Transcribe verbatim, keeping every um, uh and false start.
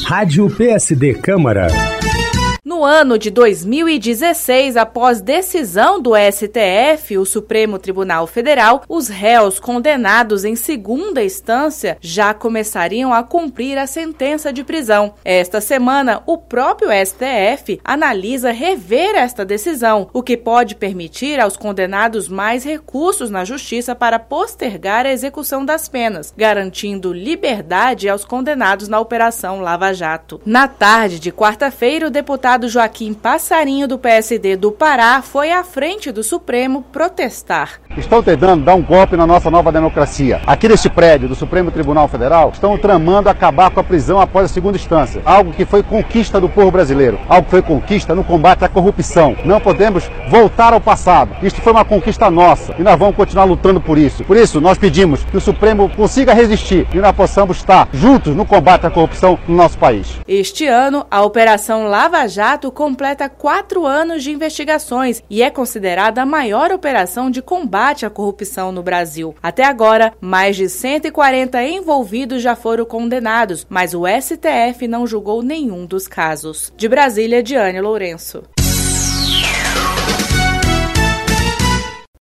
Rádio P S D Câmara. No ano de dois mil e dezesseis, após decisão do S T F, o Supremo Tribunal Federal, os réus condenados em segunda instância já começariam a cumprir a sentença de prisão. Esta semana, o próprio S T F analisa rever esta decisão, o que pode permitir aos condenados mais recursos na justiça para postergar a execução das penas, garantindo liberdade aos condenados na Operação Lava Jato. Na tarde de quarta-feira, o deputado Joaquim Passarinho, do P S D do Pará, foi à frente do Supremo protestar. Estão tentando dar um golpe na nossa nova democracia. Aqui neste prédio do Supremo Tribunal Federal, estão tramando acabar com a prisão após a segunda instância. Algo que foi conquista do povo brasileiro. Algo que foi conquista no combate à corrupção. Não podemos voltar ao passado. Isto foi uma conquista nossa e nós vamos continuar lutando por isso. Por isso, nós pedimos que o Supremo consiga resistir e nós possamos estar juntos no combate à corrupção no nosso país. Este ano, a Operação Lava Jato completa quatro anos de investigações e é considerada a maior operação de combate à corrupção no Brasil. Até agora, mais de cento e quarenta envolvidos já foram condenados, mas o S T F não julgou nenhum dos casos. De Brasília, Diane Lourenço.